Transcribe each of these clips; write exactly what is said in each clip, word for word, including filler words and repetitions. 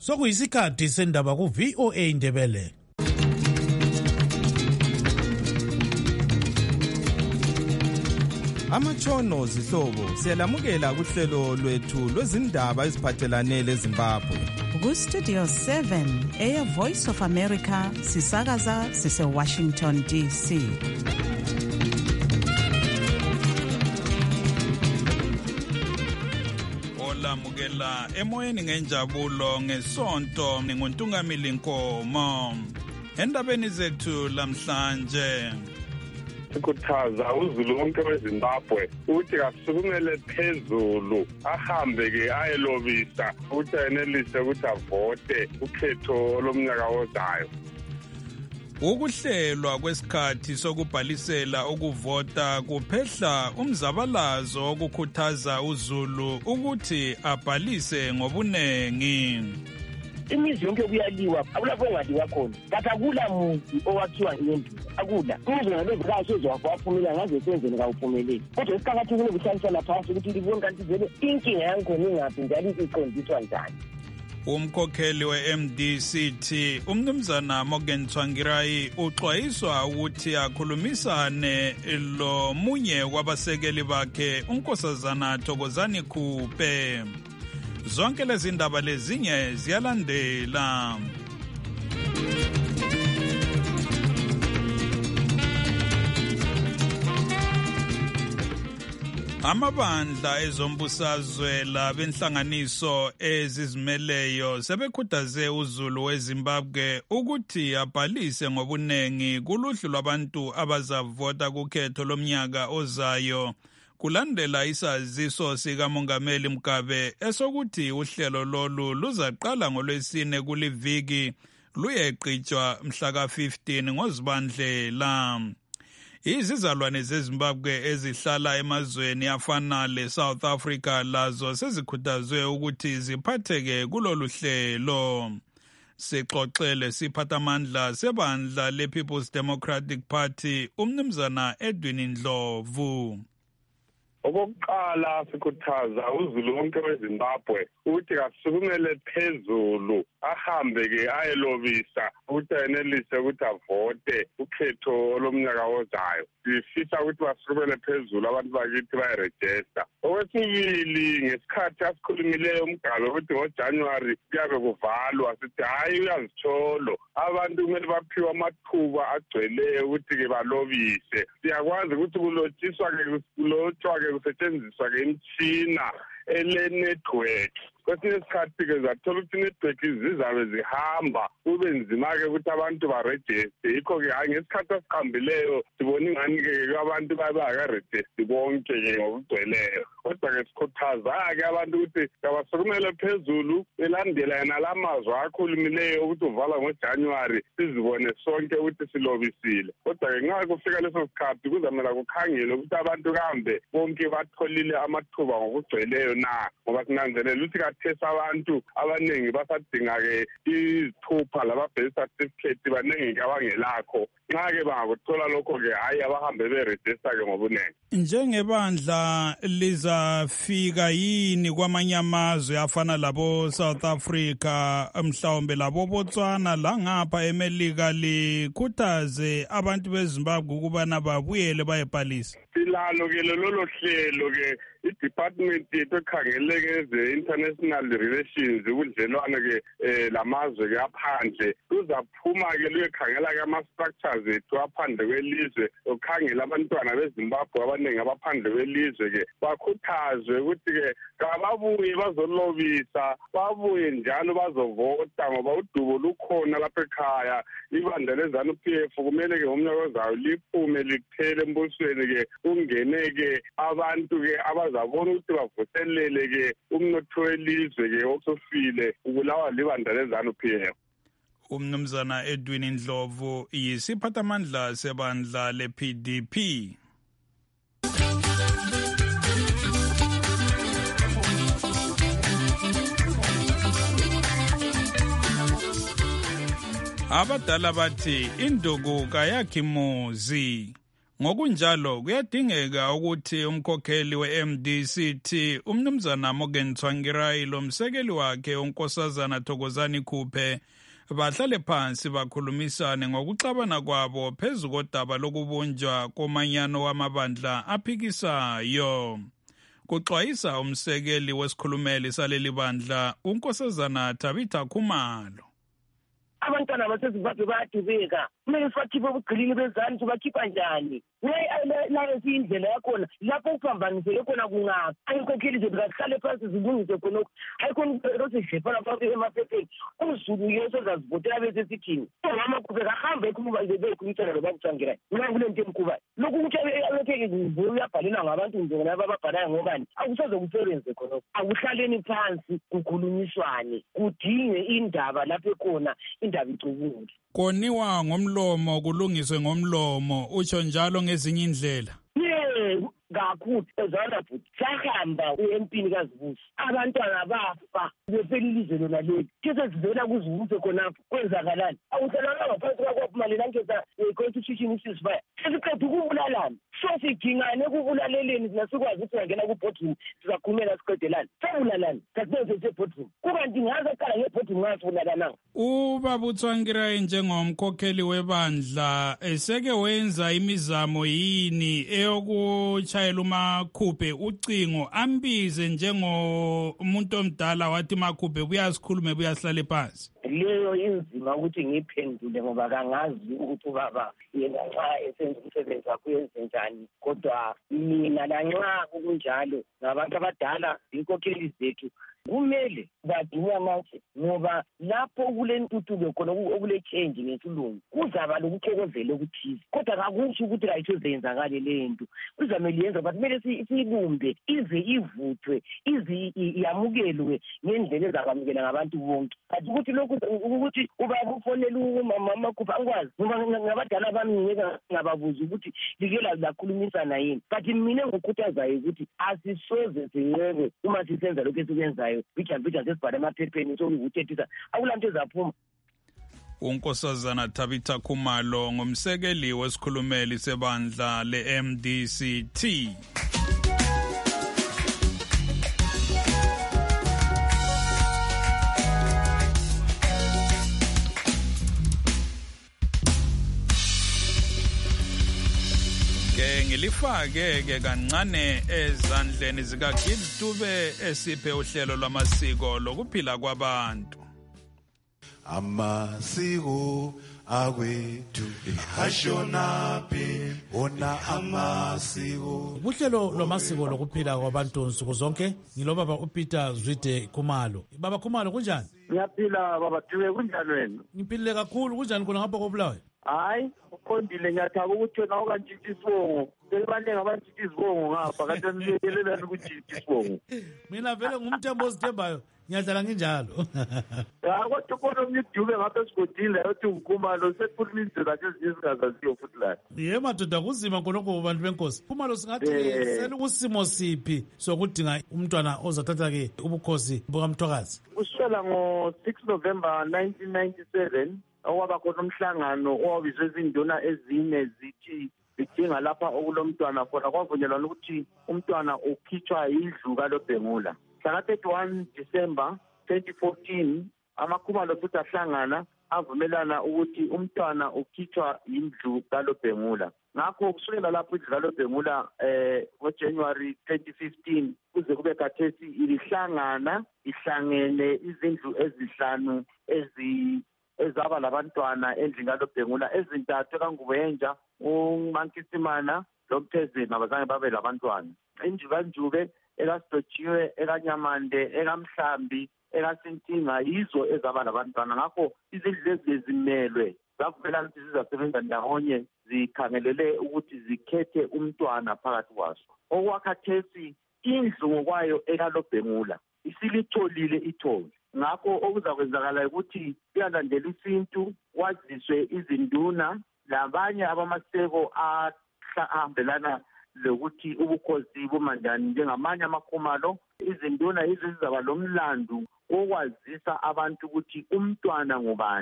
Sokuyisikhathi sendaba ku V O A Ndebele. Amatshono zihlobo siyalamukela kuhlelo lwethu lwezindaba eziphathelane leZimbabwe. Ku Studio seven Air Voice of America sisakaza sise Washington D C. Olamukela emoyeni ngenjabulo ngesonto ninguntungamili Nkomo. Endabeni zethu lamhlanje Sikhuthaza uzulu wonke weZimbabwe ukuthi kasukumele phezulu ahambe ke ayelobisa ukuthi enelise ukuthi avote ukhetho lomnyaka ozayo. Ukuhlelwa kwesikhathi sokubhalisela ukuvota kuphehla umzabalazo okukhuthaza uzulu ukuthi abhalise ngobunengi. Imizi yonke kuyaliwa akulapho ongadiwa khona kanti akula muntu owakhiwa ngendlu akula umzi ngalezikayo sozowaphumela ngaze senzeni kawuphumeleli kodwa isiqakathekile ukuhlalisana phasi ukuthi libone kanti vele inkinga yankhona ingaphi njalo iqondiswa njani. Umkhokheli we-M D C T umnumzana Morgan Tsvangirai uxwayiswa ukuthi akhulumisane lo munye wabasekeli bakhe unkosazana Thokozani Khupe. Zonke lezi ndaba lezinye ziyalandela. Amabandla ezombusazwe labenhlanganiso ezizimeleyo sebekhuthaze uzulu weZimbabwe ukuthi abhalise ngobunengi kuluhlu lwabantu abazavota kukhetho lomnyaka ozayo. Kulandela isaziso sikaMongameli Mugabe esokuthi uhlelo lolu luzaqala ngolwesine kuliviki luyeqhutshwa mhla ka fifteen ngoZibandlela. Izizalwane zeZimbabwe ezihlala emazweni afana leSouth Africa lazo sezikhuthazwe ukuthi ziphatheke kulolu hlelo. Sixoxele siphathamandla sebandla lePeople's Democratic Party umnumzana Edwin Ndlovu. Okokuqala sikhuthaza uzulu wonke weZimbabwe ukuthi kasukumele phezulu ahambe ke ayelobisa ukuthi enelise ukuthi avote ukhetho lomnyaka ozayo. Sifisa ukuthi basukumele phezulu abantu bakithi bayeregister. Okwesibili ngesikhathi asikhulumileyo umgalo ukuthi ngoJanuary kuyabe kuvalwa sithi hayi uyazitholo abantu kumele baphiwe amathuba agcweleyo ukuthi ke balobise. Siyakwazi ukuthi kulotshiswa ke kulotshwa ke kusetshenziswa ke imtshina ele-network. Kwesinye isikhathi ke zathola ukuthi network zizabe zihamba kube nzima-ke ukuthi abantu barejiste. Yikho-ke hayi ngesikhathi asiqambileyo sibona ingani-ke abantu babakarejiste bonke-ke ngokugcweleyo. Kodwa-ke sikhuthaza-ke abantu ukuthi kabasukumele phezulu belandela yena la mazwi akhulumileyo ukuthi uvala ngoJanuwari sizibone sonke ukuthi silobisile. Kodwa-ke nxa kufika leso sikhathi kuzamela kukhangele ukuthi abantu kambe bonke batholile amathuba ngokugcweleyo na, ngoba sinanzelela ukuthi kathesa abantu abaningi basadinga-ke izithupha lama-birth certificate baningi-ke abangelakho. Nxa-ke bangakuthola lokho-ke hayi abahambe berejista-ke ngobunengi. Njengebandla lizafika yini kwamanye amazwe afana labo South Africa mhlawumbe labo Botswana la ngapha eMelika likhuthaze abantu beZimbabwe ukubana babuyele bayebhalisa? Silalo-ke lolo hlelo-ke i-department yethu ekhangeleke eze-international relations ubudlelwane-ke um lamazwe-ke aphandle luzaphuma-ke luyekhangela-ke ama-structures ethu aphandle kwelizwe ukukhangela abantwana beZimbabwe abaningi abaphandle kwelizwe-ke bakhuthazwe ukuthi-ke kababuye bazolobisa babuye njalo bazovota ngoba udubo lukhona lapha ekhaya. Ibandla leZANU P F kumele-ke ngomnyaka ozayo liphume lithele embusweni-ke kungene-ke abantu-ke abazabona ukuthi bavuselele-ke umnotho welizwe-ke osofile ukulawa libandla leZANU P F. Umnumzana Edwin Ndlovu yisiphathamandla sebandla le-P D P. Abadala bathi induku kayakhi muzi. Ngokunjalo kuyadingeka ukuthi umkhokheli we-M D C T umnumzana Morgan Tsvangirai lomsekeli wakhe unkosazana Thokozani Khuphe bahlale phansi bakhulumisane ngokuxabana kwabo phezu kodaba lokubunjwa komanyano wamabandla aphikisayo. Kuxwayisa umsekeli wesikhulumeli saleli bandla unkosazana Tabitha Khumalo. Abantwana baseZimbabwe bayadubeka, kumele sibakhiphe ubugqilini bezandla sibakhipha njani? Nayo indlela yakhona lapho kuphambaniseke khona kungaphi? Ayinkokheli zethu kazihlale phansi zilungise khonokho. Ayikhona rozidlephala phansi emaphepheni. Umzulu yeso zazivotela bese sithini. Omama Khuphe kahambe ekhuluma nje bekhulumisana lobakutsvangirai. Mina kulento emkhubayo. Lokhu ukuthi abekeke ngivuyo uyabhalela ngabantu njengona ababhalayo ngobani? Akusaze kusebenze khonokho. Akuhlaleni phansi kukhulunyiswane, kudinge indaba lapho ekhona indaba icubule. Koniwa ngomlomo kulungiswe ngomlomo, utsho njalo ngezinye indlela. Yeah, kakhulu ezana futhi sahamba empini kazibusi abantwana bafa befelilizwe lona leli kese sivela kuzibuze khonapho kwenzakalani awuhlalanga ngaphansi kwakumalela ngeza constitution ceasefire sesiqeda ukubulalana so sidingane kubulaleleni nasikwazi ukuthi ngena ku boardroom sizakhulumela siqedelana sabulalana kasenze se boardroom kukanti ngaze qala nge boardroom ngasibulalana. Ubaba uTsvangirai njengomkhokheli webandla eseke wenza imizamo yini eyokuchayela uMakhuphe ucingo ambize njengomuntu omdala wathi Makhuphe buyasikhulume buyasihlale phansi? Leyo inzima ukuthi ngiphendule ngoba kangazi ukuthi ubaba yena nxa esenza umsebenzi wakhe uyenze njani, kodwa mina lanxa kunjalo ngabantu abadala inkokheli zethu kumele badinga manje ngoba lapho kule ntuthuko khona okule change ngesilungu kuzaba lokuxokozela okuthize, kodwa kakusho ukuthi ayitho zenzakale lento kuzamele yenza but kumele siyibumbe ize ivuthwe ize yamukelwe ngendlela ezabamukela ngabantu bonke. Kanti ukuthi lokhu ukuthi ubaba ufonela umama Makhuphe angikwazi ngoba ngabadala bami ngeke ngababuza ukuthi like lakhulumisana yini, but mina ngikhuthazayo ukuthi asisoze sinqebe uma sisenza lokho esikwenzayo bicha bicha sesibhale emaphepheni sokuthethisa akulanto ezaphuma. Unkosazana Tabitha Khumalo ngumsekeli wesikhulumeli sebandla le-M D C T. Ngilifake ke kancane ezandleni zikaGibbs Dube esiphe uhlelo lwamasiko lokuphila kwabantu. Amasiko akwethu ashonaphi ona amasiko. Uhlelo lwamasiko lokuphila kwabantu nsuku zonke ngilobaba uPeter Zwide Khumalo. Baba Khumalo kunjani? Ngiyaphila baba Dube kunjani wena? Ngiphilile kakhulu. Kunjani khona ngapha koBulawayo? Hayi uqondile ngiyathaba ukuthi wena ukantshitshi isibongo selibaningi abantshitshi isibongo ngapha kanti nilekelelani ukutshitshi isibongo. Mina vele ngumthembo ozithembayo ngiyadlala nginjalo. Ya kodwa khona omnye uDube ngapha esigodini yothi uKhumalo sekukhuluma indlela ezinye ezingazaziyo futhi la. Ye madoda kuzima khonokho bantu benkosi. Khumalo singathi sele kusimo siphi sokudinga umntwana ozathatha ke ubukhosi bukaMthwakazi? Kusukela ngo six November nineteen ninety-seven okwaba khona umhlangano owabizwe izinduna ezine zithi zidinga lapha okulomntwana khona kwavunyelwana ukuthi umntwana ukhitshwa yindlu kaLobhengula. Mhla thirty-one December twenty fourteen amaKhumalo futhi ahlangana avumelana ukuthi umntwana ukhitshwa yindlu kaLobhengula. Ngakho kusukela lapho indlu kaLobhengula eh ngoJanuary twenty fifteen kuze kube khathesi ilihlangana ihlangene izindlu ezihlanu ezi ezaba labantwana endlini kaLobhengula ezintathu kaNgubenja uMankisimana loMthezeni abazange babe labantwana. Indlu kaNjube ekaSidotshiwe ekaNyamande ekaMhlambi ekaSintinga yizo ezaba labantwana. Ngakho izindlu ezimelwe zavumelana ukuthi zizasebenza ndawonye zikhangelele ukuthi zikhethe umntwana phakathi kwazo. Okwakhathesi indlu ngokwayo ekaLobhengula isilitholile ithole. Ngakho okuzakwenzakala ukuthi kuyalandela isintu kwaziswe izinduna labanye abamaseko ahambelana lokuthi ubukhosi bumanjani njengamanye amaKhumalo. Izinduna yizo zizaba lomlandu okwazisa abantu ukuthi umntwana ngubani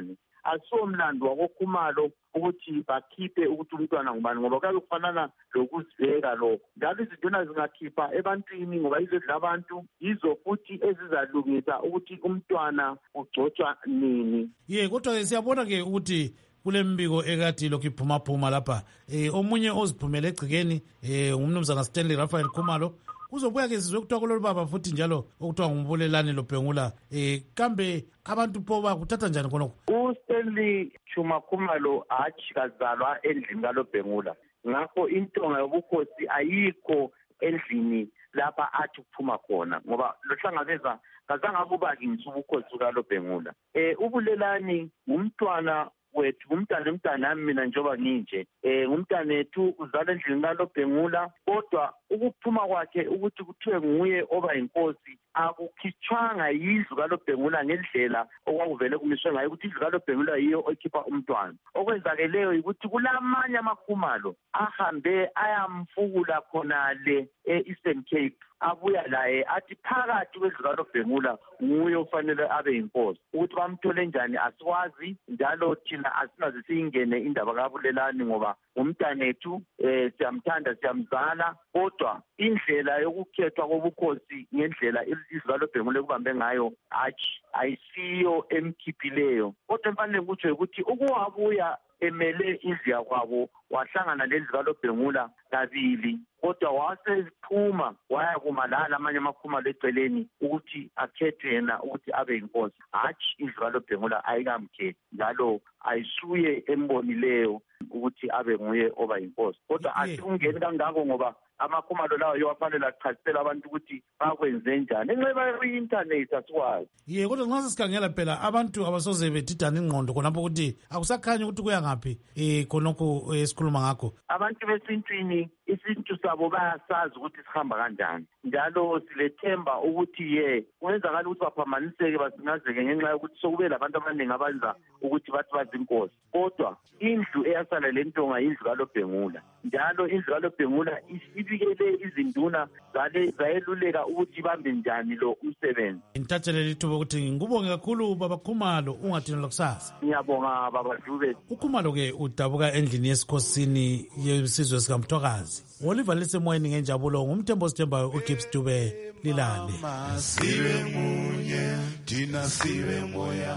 asomlando wakoKhumalo ukuthi bakhiphe ukuthi umntwana ngubani ngoba kuyabe kufanana lokuzibeka lokho. Njalo izinto zingakhipha ebantwini ngoba izodla abantu yizo futhi ezizalungisa ukuthi umntwana ugcotshwa nini. Ye kodwa siyabona ke ukuthi kule mbiko ekade lokhu iphumaphuma lapha eh omunye oziphumele egcikeni eh umnumzana Stanley Raphael Khumalo kuzobuya ke sizwe kuthiwa kulolu baba futhi njalo okuthiwa ngumbulelani loBhengula eh kambe abantu pho bakuthatha njani khonokho? uStanley Chuma Khumalo athi kazalwa endlini kaLobhengula ngakho intonga yobukhosi ayikho endlini lapha athi ukuphuma khona ngoba lohlangabeza kazange kuba ngitsubukhosi kaLobhengula. eh ubulelani ngumntwana wethu umntana umntana mina njoba nginje eh umntana wethu uzala endlini kaLobhengula kodwa ukuphuma kwakhe ukuthi kuthiwe nguye oba inkosi akukhitshwanga yindlu kaLobhengula ngendlela okwakuvele kumiswe ngayo ukuthi indlu kaLobhengula yiyo okhipha umntwana. Okwenzakeleyo ukuthi kulamanye amaKhumalo ahambe ayamfukula khona le eEastern Cape abuya laye athi phakathi kwendlu kaLobhengula nguye ofanele abe inkosi. Ukuthi bamthole njani asikwazi njalo thina asinaze siyingene indaba kabulelani ngoba umntana wethu eh siyamthanda siyamzala kodwa indlela yokukhethwa kobukhosi ngendlela izwe kaLobhengula kubambe ngayo achi ayisiyo emkhiphileyo. Kodwa mfanele ukuthi ukuthi ukuwabuya emele indlu yakwabo wahlangana lendlu kaLobhengula kabili kodwa wasephuma waya kumalala amanye amaKhumalo eceleni ukuthi akhethe yena ukuthi abe inkosi. Hatshi indlu kaLobhengula ayikamkhethi njalo ayisuye embonileyo ukuthi abe nguye oba inkosi kodwa asingeni kangako ngoba amaKhumalo lawo yowafanele achasisela abantu ukuthi bakwenze njani enxeba kwi-internet asikwazi. Ye kodwa nxa sikhangela phela abantu abasoze bedidana ingqondo khonapho ukuthi akusakhanyi ukuthi kuya ngaphi eh khonokho esikhuluma ngakho. Abantu besintwini isintu sabo bayasazi ukuthi sihamba kanjani njalo silethemba ukuthi ye kwenzakala ukuthi baphamaniseke basingazeke ngenxa yokuthi sokube labantu abaningi abenza ukuthi bathi bazinkosi kodwa indlu eyasala lentonga indlu kaLobhengula njalo indlu kaLobhengula ibikele izinduna zale zayeluleka ukuthi bambe njani lo umsebenzi. Ngithathele lithuba ukuthi ngikubonge kakhulu baba Khumalo ungathini lokusasa. Ngiyabonga baba Dlube. uKhumalo ke udabuka endlini yesikhosini yesizwe sikaMthokazi. Oliver lesemoyeni ngenjabulo ngumthembo sithembayo uGibbs Dube lilale. Sibe munye thina sibe moya.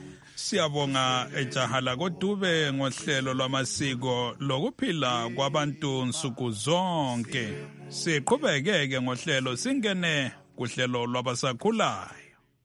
Siyabonga ejahala koDube ngohlelo lwamasiko lokuphila kwabantu nsuku zonke. Siqhubekeke ngohlelo singene kuhlelo lwabasakhulayo.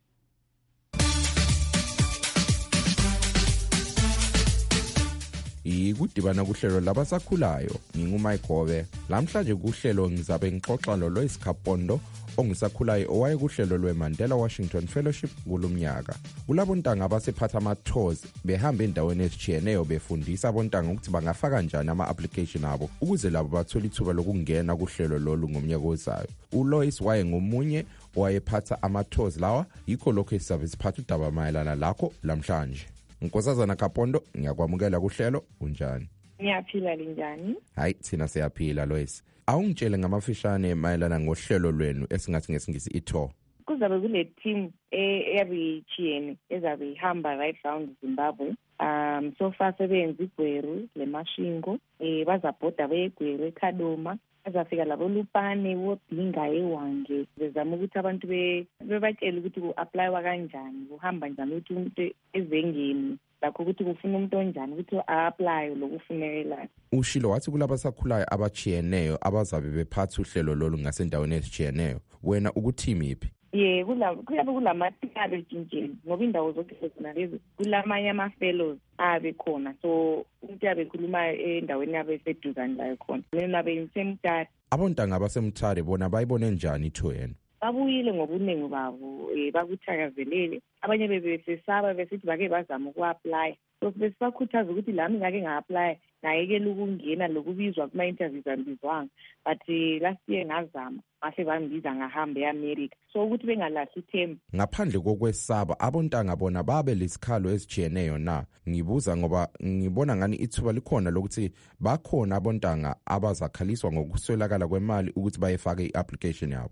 Ikudibana kuhlelo labasakhulayo ngingumike Gobe. Lamhlanje kuhlelo ngizabe ngixoxa loLois Khapondo ongisakhulayo owaye kuhlelo lweMandela Washington Fellowship kulomnyaka. Kulabontanga abasephatha ama-tours behamba endaweni ezitshiyeneyo befundisa abontanga ukuthi bangafaka kanjani ama-application abo ukuze labo bathole ithuba lokungena kuhlelo lolu ngomnyaka ozayo. uLois waye ngomunye owayephatha ama-tours lawa yikho lokho esizabe siphatha udaba mayelana lakho lamhlanje. Nkosazana Khapondo ngiyakwamukela kuhlelo unjani? Ngiyaphila linjani? Hayi thina siyaphila Lois. Awungitshele ngamafishane mayelana ngohlelo lwenu esingathi ngesingisi i-tour. Kuzabe kule team eyabichiyene ezabe ihamba right round Zimbabwe. Um so far sebenza iGweru leMashingo eh bazabhoda beGweru eKadoma bazafika labo Lupane woBhinga eWange bezama ukuthi abantu bebatshela ukuthi ku-applywa kanjani kuhamba njani ukuthi umuntu ezengeni lakho ukuthi kufuna umuntu onjani ukuthi a-apply lokufunekelayo. Ushilo wathi kulabasakhulayo abachiyeneyo abazabe bephatha uhlelo lolu ngasendaweni ezichiyeneyo wena ukuthimi iphi? Ye kula kuyabe kulamathikalo etshintsheni ngoba indawo zonke zona lezi kulamanye ama-fellows abe khona so umuntu yabe khuluma endaweni yabe seduzane layo khona mina abe ngisemthatha. Abontanga abasemthare bona bayibone njani itho yena? Babuyile ngobuningi babo eh bakuthakazelele abanye bebesesaba besithi bake bazama uku-apply so besibakhuthaza ukuthi lami ngake nga-apply ngayekela ukungena lokubizwa kuma-interviews ambizwanga but last year ngazama ngase bambiza ngahamba e-America so ukuthi bengalahli ithemba. Ngaphandle kokwesaba abontanga bona babe lesikhalo esijiyeneyo na ngibuza ngoba ngibona ngani ithuba likhona lokuthi bakhona abontanga abazakhaliswa ngokuswelakala kwemali ukuthi bayefake i-application yabo. Hayi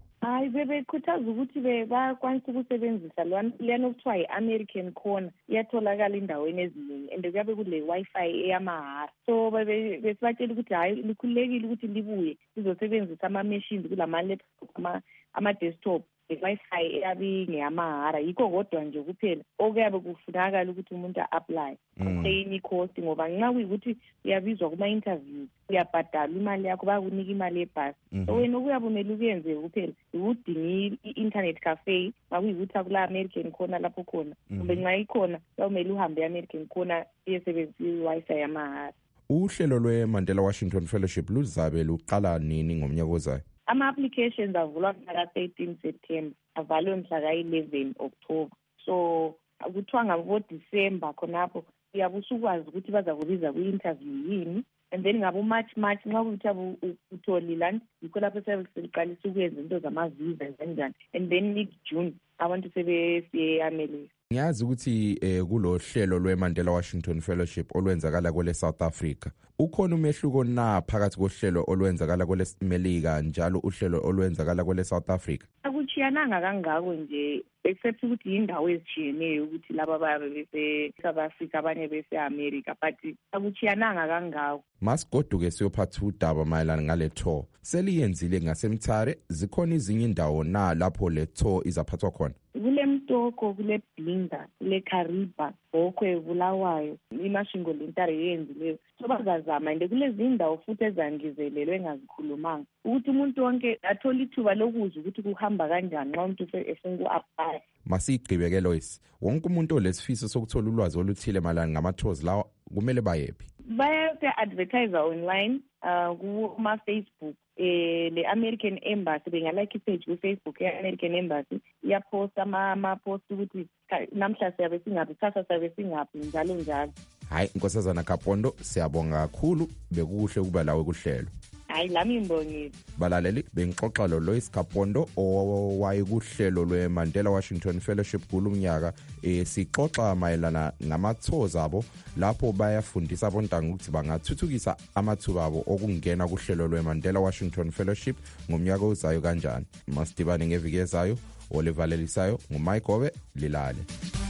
bebekhuthaza ukuthi bakwanisa ukusebenzisa leyana okuthiwa yi-American Corner iyatholakala indaweni eziningi and kuyabe kule Wi-Fi eyamahara. So besibatshela ukuthi hayi likhululekile ukuthi libuye lizosebenzisa ama-machines kulama-laptop ama-desktop i-Wi-Fi eyabe ngeyamahara yikho kodwa nje kuphela okuyabe kufunakala ukuthi umuntu a-apply eyinye i-cost ngoba nxa kuyikuthi uyabizwa kuma-interview uyabhadala imali yakho bayakunika imali yebhasi. So wena okuyabe umele ukuyenze kuphela ukudinga i-internet cafe makuyikuthi akula American Corner lapho khona kumbe nxa ikhona kuyawumele uhambe e-American Corner iyesebenzisa i-Wi-Fi yamahara. Uhlelo lwe-Mandela Washington Fellowship luzabe luqala nini ngomnyaka ozayo? Ama-applications avulwa mhla thirteen September avalwe mhla ka-eleven October. So kuthiwa ngabo-December khonapho uyabe usukwazi ukuthi baza kubiza kwi-interview yini and then ngabo-March March nxa kuyuthi utholile yikho lapho sebeqalisa ukwenza into zamavisa kanjani and then mid-June abantu sebesiye e-America. Ngiyazi ukuthi eh, kulo hlelo lwe-Mandela Washington Fellowship olwenzakala kwele South Africa ukhona umehluko na phakathi kohlelo olwenzakala kwele Melika njalo uhlelo olwenzakala kwele South Africa? Akuchiyananga kangako nje except ukuthi indawo ezitshiyeneyo ukuthi laba babe bese South Africa abanye bese America but akuchiyananga kangako. Masigoduke siyophatha udaba mayelana ngale tour. Seliyenzile ngasemthare zikhona izinye indawo na lapho le tour izaphathwa khona? Kule Mtoko, kule Blinda, kule Kariba, Bokwe, Bulawayo, imashingo lentare yenzileyo. So bazazama ende kulezi indawo futhi ezangizelelwe engazikhulumanga. Ukuthi umuntu wonke athola ithuba lokuzwa ukuthi kuhamba kanjani nxa umuntu efuna uku-apply. Masigqibeke Lois, wonke umuntu olesifiso sokuthola ulwazi oluthile malana ngama-tours lawa kumele bayephi? Baya-advertise online uh, kuma-Facebook. Eh, le American Embassy bengalike ipage ku-Facebook ye-American Embassy iyaposta ama-post ukuthi namhla siyabe singaphi kusasa siyabe singaphi njalo njalo. Hayi Nkosazana Kapondo siyabonga kakhulu bekuhle ukuba lawe kuhlelo. Hayi lami ngibongile. Balaleli bengixoxa lo Lois Kapondo owaye kuhlelo lwe-Mandela Washington Fellowship kulumnyaka eh sixoxa mayelana ngama-tours abo lapho bayafundisa abontanga ukuthi bangathuthukisa amathuba abo okungena kuhlelo lwe-Mandela Washington Fellowship ngomnyaka ozayo kanjani. Masidibane ngeviki ezayo olivalelisayo nguMike Gobe Lilale.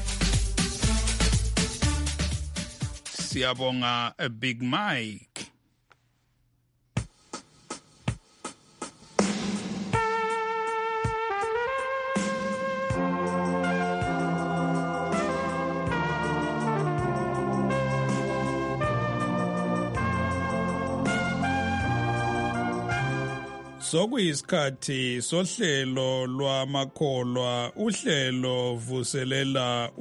Siyabonga Big Mike. Sokuyisikhathi sohlelo lwamakholwa uhlelo vuselela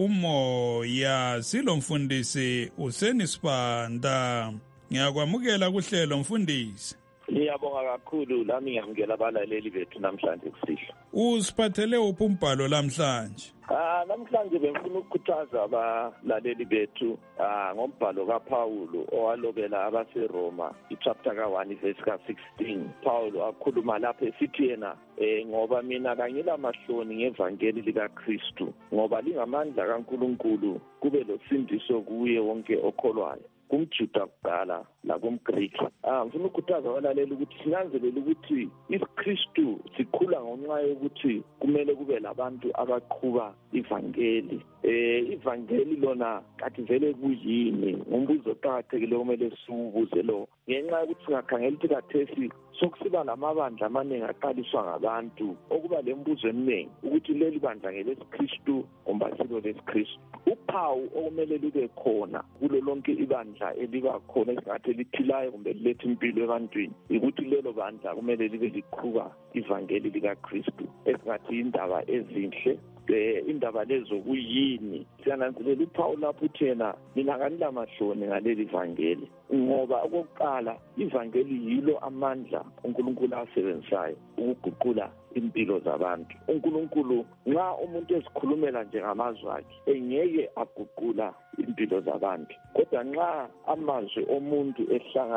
umoya silomfundisi uSenisibanda. Ngiyakwamukela kuhlelo mfundisi. Ngiyabonga kakhulu lami ngiyamukela abalaleli bethu namhlanje kusihlwa. Usiphathele uphi umbhalo namhlanje? Ah namhlanje bengifuna ukukhuthaza abalaleli bethu ah ngombhalo kaPaulo owalobela abaseRoma ichapter ka one verse ka sixteen. Paulo akhuluma lapha esithi yena eh ngoba mina kangila mahloni ngevangeli likaKristu ngoba lingamandla kaNkuluNkulu kube losindiso kuye wonke okholwayo. kumJuda kuqala lakumGreek. Ah ngifuna ukukhuthaza abalaleli ukuthi sinanzelele ukuthi iKristu sikhula ngenxa yokuthi kumele kube labantu abaqhuba ivangeli. Eh ivangeli lona kathi vele kuyini? Ngumbuzo oqhakathekile okumele siwubuze lo. Ngenxa yokuthi singakhangela ukuthi kathesi sokusiba namabandla amaningi aqaliswa ngabantu okuba lembuzo eminingi ukuthi leli bandla ngelesikristu kumbe silo lesikristu. Uphawu okumele libe khona kulo lonke ibandla eliba khona esingathi liphilayo kumbe liletha impilo ebantwini ukuthi lelo bandla kumele libe liqhuba ivangeli likaKristu esingathi indaba ezinhle. Eh indaba lezo kuyini? Siyananzelela uPaul lapho uthena mina kanila mahloni ngaleli ivangeli ngoba okokuqala ivangeli yilo amandla uNkulunkulu asebenzayo ukuguqula impilo zabantu. uNkulunkulu nxa umuntu esikhulumela nje ngamazwi akhe engeke aguqula impilo zabantu, kodwa nxa amazwi omuntu ehlangane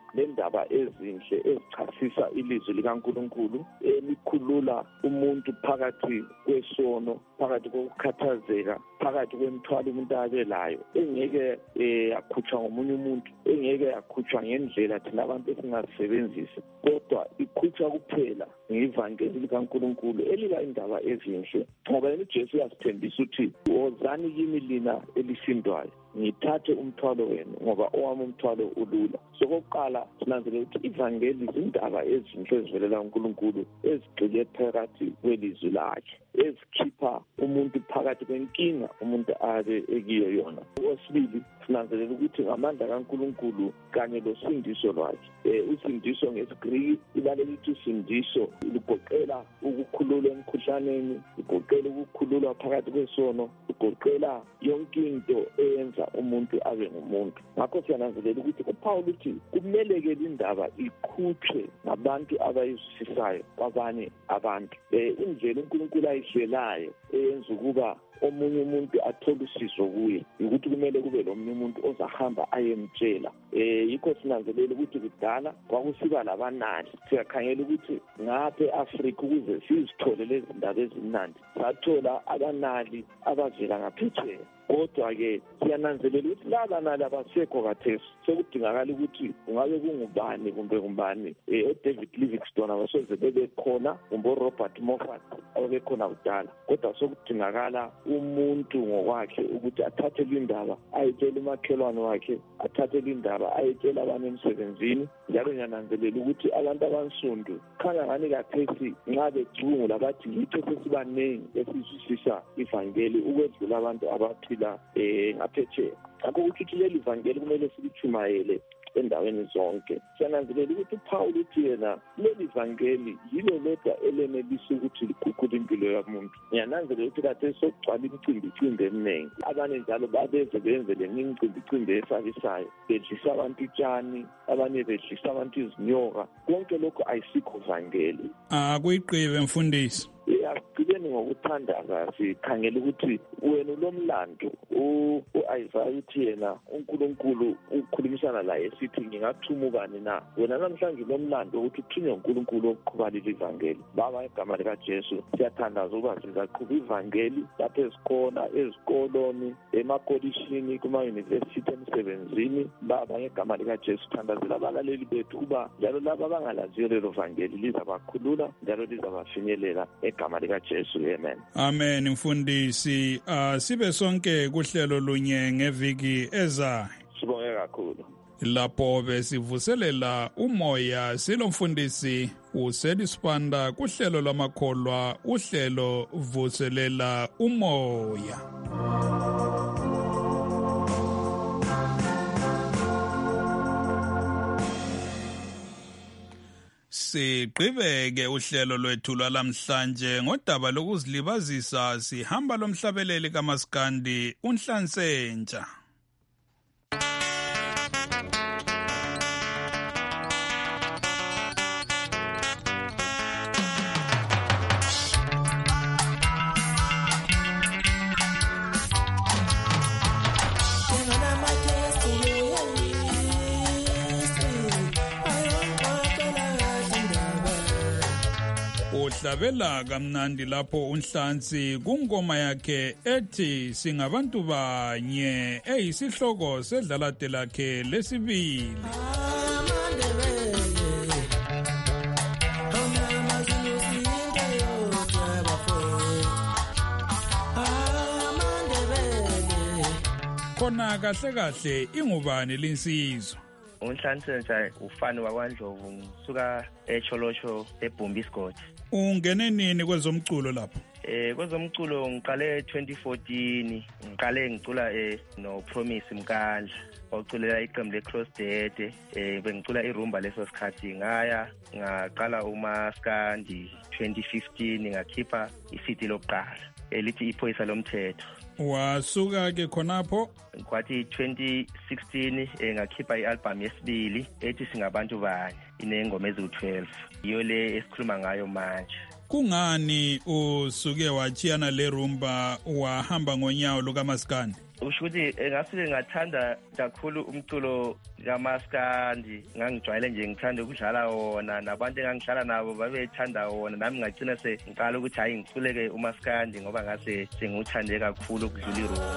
nendaba ezinhle ezichasisa ilizwi likaNkulunkulu, elikhulula umuntu phakathi kwesono, phakathi kokukhathazeka, phakathi kwemithwalo umuntu abelayo, engeke yakhutshwa ngomunye umuntu, engeke yakhutshwa ngendlela thina abantu esingazisebenzisi, kodwa ikhutshwa kuphela ngivangeli likaNkulunkulu elika indaba ezinhle. Ngoba yena uJesu uyasithembisa ukuthi wozani kimi lina elisindwayo, ngithathe umthwalo wenu ngoba owami umthwalo ulula. Sokokuqala sinanzelela ukuthi ivangeli izindaba ezinhle ezivelela uNkulunkulu ezigxile phakathi kwelizwi lakhe, ezikhipha umuntu phakathi kwenkinga umuntu abe ekiyo yona. Okwesibili sinanzelela ukuthi ngamandla kaNkulunkulu kanye losindiso lwakhe. Eh usindiso ngesiGriki ibaleka ukuthi usindiso lugoqela ukukhululwa emkhuhlaneni, lugoqela ukukhululwa phakathi kwesono, lugoqela yonke into eyenza umuntu abe ngumuntu. Ngakho siyananzelela ukuthi uPaul uthi kumele-ke indaba iqhutshwe ngabantu abayizwisisayo kwabanye abantu. Eh indlela uNkulunkulu ayihlelayo eyenza ukuba omunye umuntu athole usizo kuye ukuthi kumele kube lo munye umuntu ozahamba ayemtshela. Eh yikho sinanzelela ukuthi kudala kwakusiba labanali, siyakhangela ukuthi ngapha eAfrika ukuze sizithole lezi ndaba ezimnandi sathola abanali abavela ngaphetsheya. Kodwa-ke siyananzelela ukuthi laba nali abasekho kathesi, sekudingakala ukuthi kungabe kungubani kumbe kumbani eh David Livingstone abasoze bebe khona, kumbe Robert Moffat ababekhona kudala, kodwa sekudingakala umuntu ngokwakhe ukuthi athathe indaba ayitshele umakhelwane wakhe, athathe indaba ayitshele abantu emsebenzini. Njalo ngiyananzelela ukuthi abantu abansundu khanya ngani kathesi nxa becubungula bathi yitho sesibanengi esizwisisa ivangeli ukwedlula abantu abaphila eh ngaphetsheya. Ngakho ukuthi leli vangeli kumele silitshumayele endaweni zonke. Siyananzelela ukuthi uPaul uthi yena leli vangeli yilo lodwa elenelisa ukuthi likhukhule impilo yomuntu. Ngiyananzelela ukuthi kade sokugcwala imicimbi-cimbi eminingi, abanye njalo babeze benze le micimbi-cimbi esabisayo, bedlisa abantu utshani, abanye bedlisa abantu izinyoka. Konke lokho ayisikho vangeli. Akuyiqibe mfundisi. Asigcibeni ngokuthandaza, sikhangela ukuthi wena ulomlando u-Isaiah uthi yena uNkulunkulu ukhulumisana laye esithi ngingathuma ubani na. Wena namhlanje lomlando ukuthi uthunywe uNkulunkulu okuqhuba leli vangeli. Baba igama likaJesu siyathandaza ukuba sizaqhuba ivangeli lapho esikhona, ezikoloni, emakolishini, kuma-university, emsebenzini. Baba igama likaJesu thandazela abalaleli bethu uba njalo laba abangalaziyo lelo vangeli lizabakhulula njalo lizabafinyelela egama likaJesu. Amen. Amen mfundisi. Uh, sibe sonke kuhlelo lunye ngeviki ezayo. Sibonge kakhulu. Lapho besivuselela umoya silomfundisi uSeli Sibanda kuhlelo lwamakholwa, uhlelo vuselela umoya. Siqhubeke uhlelo lwethu lwalamhlanje ngodaba lokuzilibazisa. Sihamba lomhlabeleli kaMaskandi uNhlansentsha. Uhlabela kamnandi lapho uNhlansi kungoma yakhe ethi singabantu banye, eyisihloko sedlalate lakhe lesibili. Khona kahle kahle ingubani linsizwa? uNhlansentsha ufani wakwaNdlovu, ngisuka eCholosho eBhumbi Sigodi. Ungene nini kwezomculo lapho? Eh kwezomculo ngiqale twenty fourteen, ngiqale ngicula eh no Promise Mkandla, oculela iqembu leCross Dede. Eh bengicula irumba leso sikhathi, ngaya ngaqala uMaskandi twenty fifteen, ngakhipha isidi lokuqala elithi iphoyisa lomthetho. Wasuka ke khonapho kwathi twenty sixteen eh ngakhipha ialbum yesibili ethi singabantu banye, inengoma eziwu twelve, iyo le esikhuluma ngayo manje. kungani usuke wachiyana le rumba wahamba ngonyawo lukaMaskandi? Usho ukuthi ngasuke ngathanda kakhulu umculo kaMaskandi, ngangijwayele nje ngithanda ukudlala wona, nabantu engangihlala nabo babethanda wona, nami ngagcina sengiqala ukuthi hayi ngiculeke uMaskandi ngoba ngase sengiwuthande kakhulu ukudlula irumba.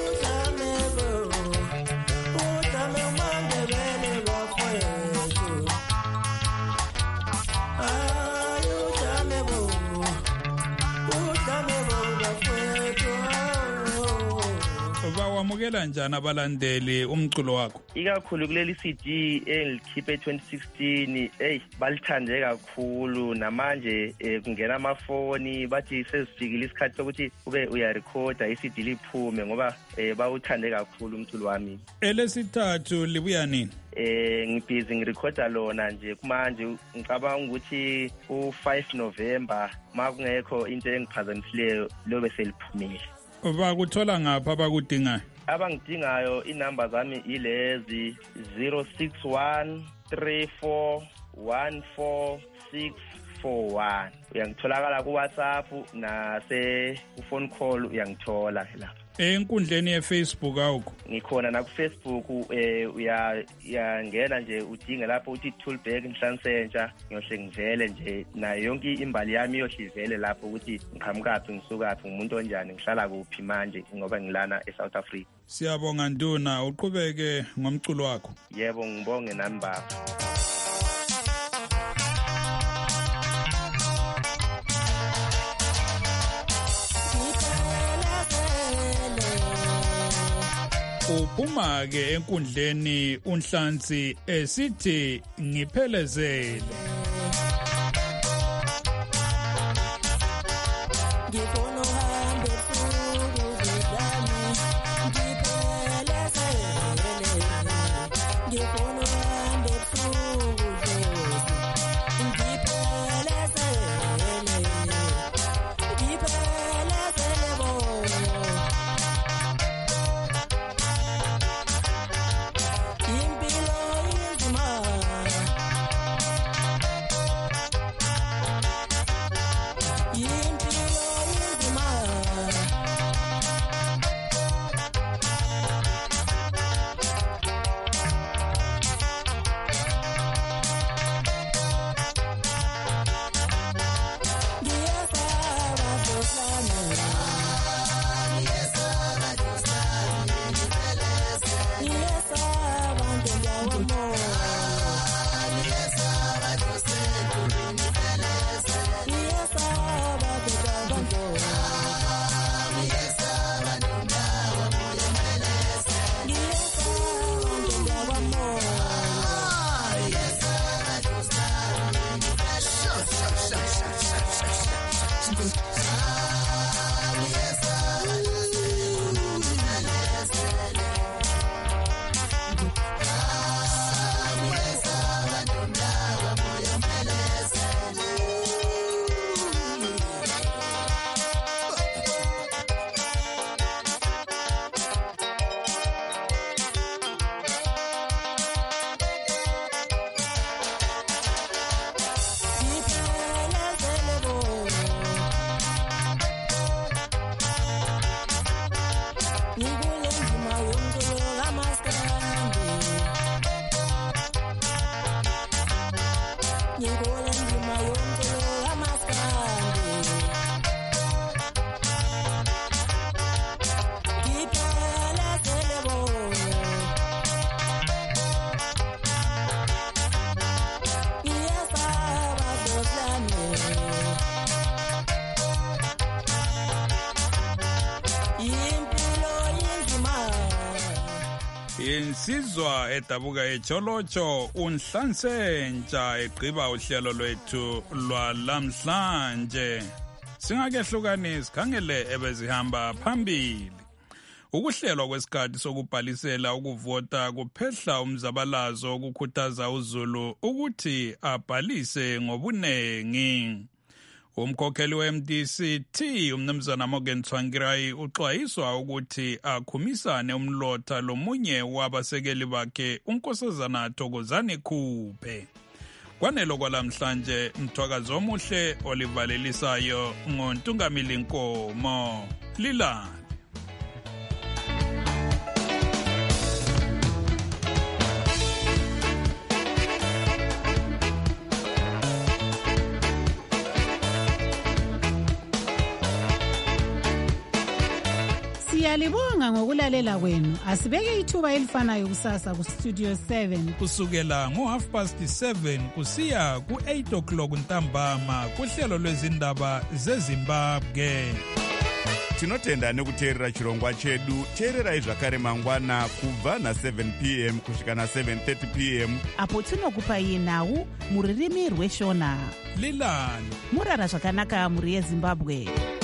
Wamukela njani abalandeli umculo wakho? Ikakhulu kuleli C D engilikhiphe twenty sixteen, hey balithande kakhulu, namanje kungena amafoni bathi sesifikile isikhathi sokuthi ube uyarecorda i-C D liphume ngoba bawuthande kakhulu umculo wami. Elesithathu libuya nini? Eh ngibhizi ngirecorda lona nje kumanje, ngicabanga ukuthi u five November makungekho into engiphazamisileyo lobe seliphumile. Bakuthola ngapha abakudingayo? Abangidingayo inamba zami ilezi zero six one three four one four six four one. Uyangitholakala ku WhatsApp nase ku phone call uyangithola lapha. Enkundleni ye-Facebook awukho? Ngikhona na ku Facebook, eh uya uyangena nje udinga lapho uthi Toolback Nhlanhlentsha, ngiyohle ngivele nje nayo yonke imbali yami iyohle ivele lapho ukuthi ngiqhamukaphi, ngisukaphi, umuntu onjani, ngihlala kuphi manje ngoba ngilana eSouth Africa. Siyabonga Nduna, uqhubeke ngomculo wakho. Yebo ngibonge nami baba. Uphuma ke enkundleni uNhlansi esithi ngiphelezele. Insizwa edabuka eJolotsho uNhlanhlentsha egqiba uhlelo lwethu lwalamhlanje. Singakehlukanisi sikhangele ebezihamba phambili. Ukuhlelwa kwesikhathi sokubhalisela ukuvota kuphehla umzabalazo ukukhuthaza uZulu ukuthi abhalise ngobunengi. Umkhokheli we-M D C T umnumzana Morgan Tsvangirai uxwayiswa ukuthi akhumisane umlotha lomunye wabasekeli bakhe uNkosazana Thokozani Khuphe. kwanelo kwalamhlanje mthwakazi omuhle olivalelisayo ngoNtungamili Nkomo. Lilani. Siyalibonga ngokulalela kwenu. Asibeke ithuba elifanayo kusasa ku Studio seven kusukela ngo half past seven kusiya ku eight o'clock ntambama kuhlelo lwezindaba zeZimbabwe. Tinotenda nekuteerera chirongwa chedu. Teererai zvakare mangwana kubva na seven p m kusvika na seven thirty p m apo tinokupai nhau muririmi rweshona. Lilani. Murara zvakanaka muri yeZimbabwe.